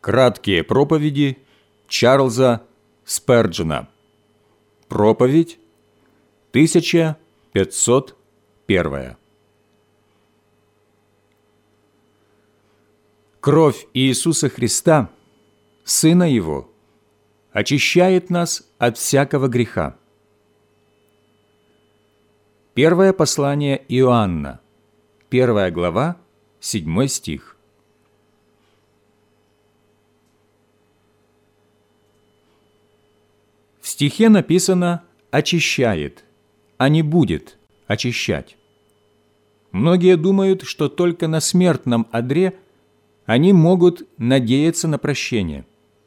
Краткие проповеди Чарльза Сперджена. Проповедь 1501. Кровь Иисуса Христа, Сына Его, очищает нас от всякого греха. Первое послание Иоанна, 1 глава, 7 стих. В стихе написано «очищает», а не «будет очищать». Многие думают, что только на смертном одре они могут надеяться на прощение.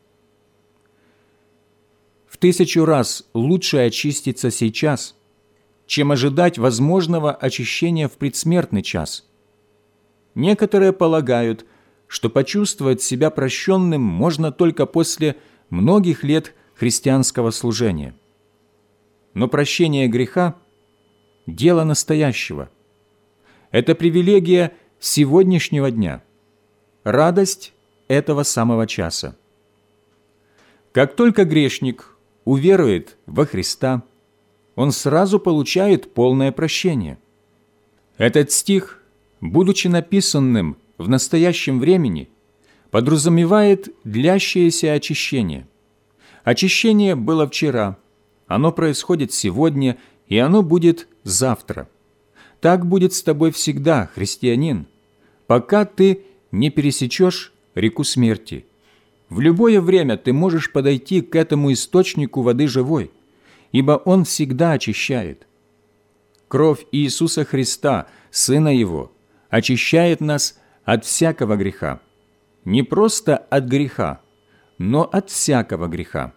В 1000 раз лучше очиститься сейчас, чем ожидать возможного очищения в предсмертный час. Некоторые полагают, что почувствовать себя прощенным можно только после многих лет христианского служения. Но прощение греха – дело настоящего. Это привилегия сегодняшнего дня, радость этого самого часа. Как только грешник уверует во Христа, он сразу получает полное прощение. Этот стих, будучи написанным в настоящем времени, подразумевает длящееся очищение. Очищение было вчера, оно происходит сегодня, и оно будет завтра. Так будет с тобой всегда, христианин, пока ты не пересечешь реку смерти. В любое время ты можешь подойти к этому источнику воды живой, ибо Он всегда очищает. Кровь Иисуса Христа, Сына Его, очищает нас от всякого греха. Не просто от греха, но от всякого греха.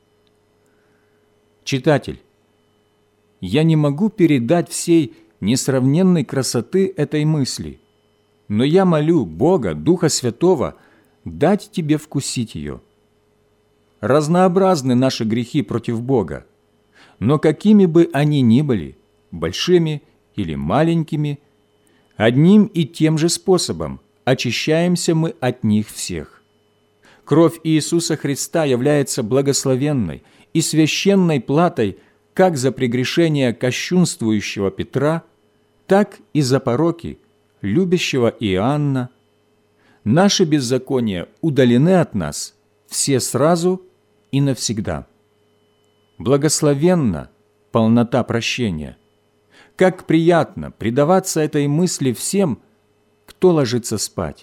Читатель, я не могу передать всей несравненной красоты этой мысли, но я молю Бога, Духа Святого, дать тебе вкусить ее. Разнообразны наши грехи против Бога, но какими бы они ни были, большими или маленькими, одним и тем же способом очищаемся мы от них всех. Кровь Иисуса Христа является благословенной и священной платой как за прегрешение кощунствующего Петра, так и за пороки любящего Иоанна. Наши беззакония удалены от нас все сразу и навсегда. Благословенна полнота прощения. Как приятно предаваться этой мысли всем, кто ложится спать.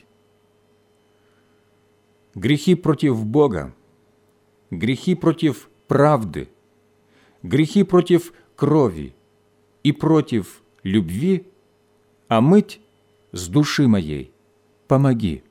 Грехи против Бога, грехи против правды, грехи против крови и против любви омыть с души моей помоги.